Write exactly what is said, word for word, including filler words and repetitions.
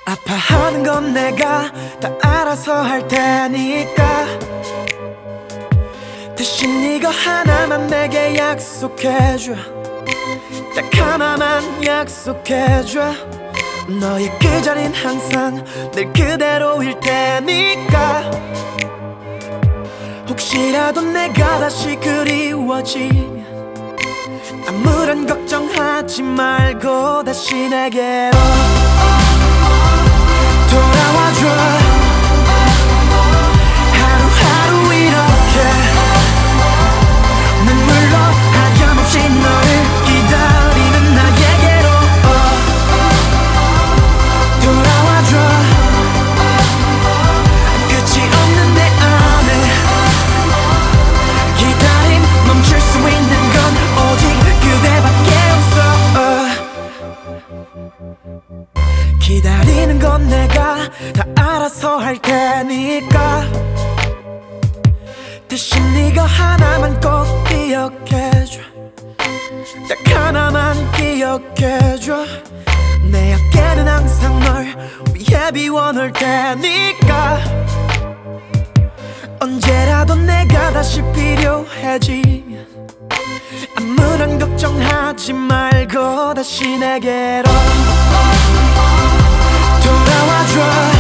아파하는 건 내가 다 알아서 할 테니까 대신 이거 하나만 내게 약속해줘. 딱 하나만 약속해줘. 너의 그 자린 항상 늘 그대로일 테니까. 혹시라도 내가 다시 그리워지면 아무런 걱정하지 말고 다시 내게로 돌아와줘. 하루하루 이렇게 눈물로 하염없이 너를 기다리는 나에게로 돌아와줘. 끝이 없는 내 안에 기다림 멈출 수 있는 건 오직 그대밖에 없어. 기다리는 건 내가 다 알아서 할 테니까 대신 이거 하나만 꼭 기억해줘. 딱 하나만 기억해줘. 내 어깨는 항상 널 위해 비워놓을 테니까. 언제라도 내가 다시 필요해지면 아무런 걱정하지 말고 다시 내게로 돌아와줘.